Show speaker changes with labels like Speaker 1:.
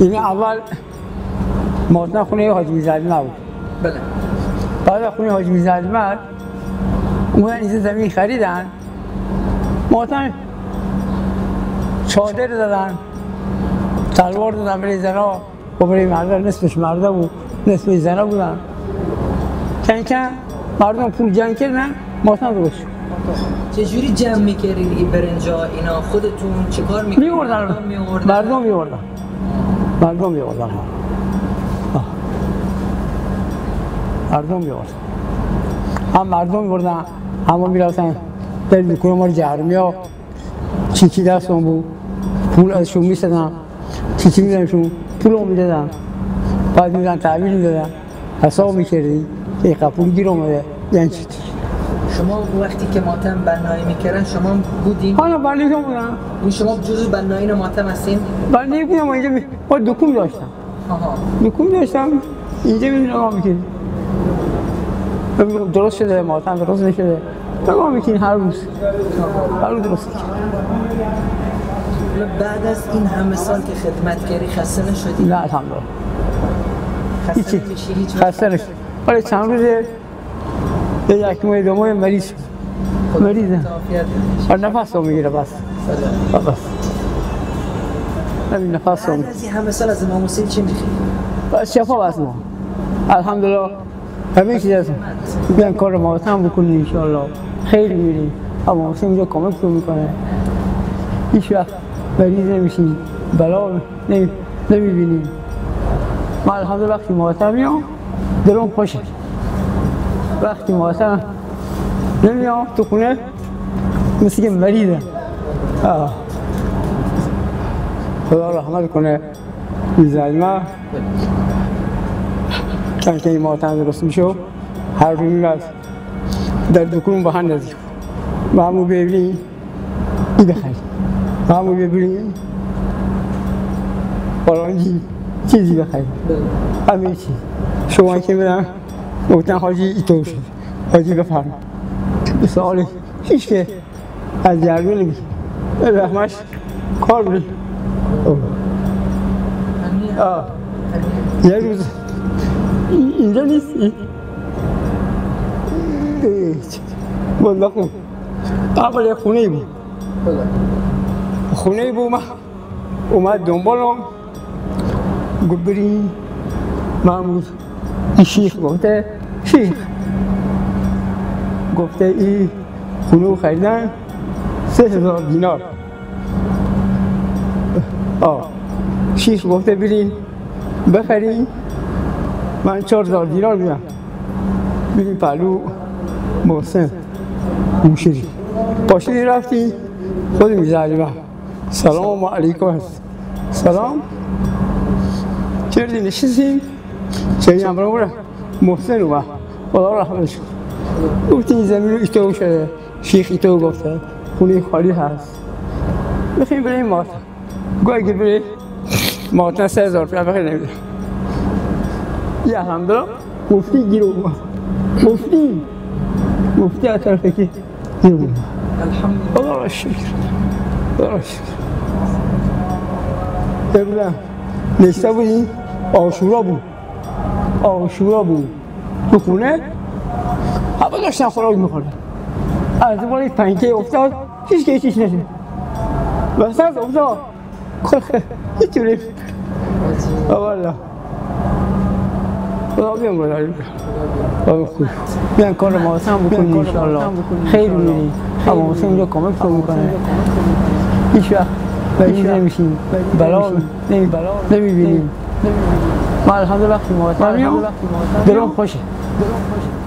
Speaker 1: یعنی اول ماتن خونه حاجی میرزادی نبود.
Speaker 2: بله.
Speaker 1: بعد خونه حاجی میرزادی اومد اومدن این زمین خریدن ماتن چادر دادن تلوار دادن برای زنا و برای مردم نصفش مرده بود نصفش زنا بودن کن مردم پول جمع کردن ماتن درست شد.
Speaker 2: چجوری جمع میکردی برنجا اینا خودتون چیکار میکردی؟
Speaker 1: میوردن مردم میوردن مردم میوردن هم مردم میوردن همه میرفتن در دکون ما جرمی ها چیچی دستم بود پول ازشون میستدن چیچی میدنشون پول رو میدادن بعد میدن تحویل میدادن حساب میکردی که پول گیر اومده یعنی چی
Speaker 2: شما وقتی که ماتم بنایی میکردن شما بودین؟
Speaker 1: ها بنایی هم بودن
Speaker 2: این شما جزو بنایین ماتم هستین؟
Speaker 1: بنایی بودم اینجا با دکون داشتم دکون داشتم اینجا نگاه میکردی درست شده ماتم درست نشده نگاه میکنی هر روز درست میکنی.
Speaker 2: بعد از این همه سال که خدمت کردی خسته نشدی؟
Speaker 1: نه الحمدلله
Speaker 2: خسته نمیشی هیچ
Speaker 1: خسته نشد ولی چند روزه یک ماه دو ماه مریض شد مریضم و نفس رو میگیره بس همین نفس رو
Speaker 2: بعد از این همه سال از امام حسین چی میخوایی؟
Speaker 1: بس شفا بس ما الحمدلله همه چیز هست بیان کار ماتم بکنیم انشاءالله خیلی میریم امام حسین اینجا کمک رو میکنه هیچ وقت مریض نمیشیم بلا نمیبینیم ما الحمدلله وقتی ماتم میام دلم خوشه وقتی ماتم نمیام تو خونه مثل که مریضم خدا رحمت کنه میزنم که این ماتم درست میشو هر روز میرد در دکون با هم نزدیک با همو ببینیم این بخریم با همو ببینیم فلانجی چیزی بخریم همه چیز شما که میدن گفتن حاجی ایطور شد حاجی بفرما سوالی هیچ که از جرمی نمی رحمش کار بری یه روز اینجا نیستی بنده خون اول یک خونه بود خونه بود اومد دنبالم گفت بریم محمود این شیخ گفته شیخ گفته این خونه رو خریدن 3000 دینار شیخ گفته بریم بخریم من 4000 دینار میدم بریم پهلو محسن موشری پاشدی رفتی خود میزدیم سلام علیکم هست سلام چردی نشستیم چردی هم برای محسن اومد خدا رحمتش کن گفتی این زمین رو ایتو شده شیخ ایتو گفته خونه خالی هست بخیم بریم ماتن گوه اگه بریم ماتن 3000 روپیه بخیر نمیده یه الحمدلله مفتی گیر اومد مفتی از طرفه که گیر اومد الحمدلله خدا شکر خدا شکر ببینم نشته بودیم آشورا بود تو خونه همه داشتن خوراک میخوردن از بالا پنکه افتاد هیچ که هیچ نشد وسط افتاد هیچ جوری والا خدا بیان برداری خوب بیان کار ماتم بکنیم انشاءالله خیلی میریم امام حسین اینجا کمک رو میکنه هیچ وقت مریض نمیشیم بلا نمیبینیم ما الحمدلله وقتی ماتم میام دلم خوشه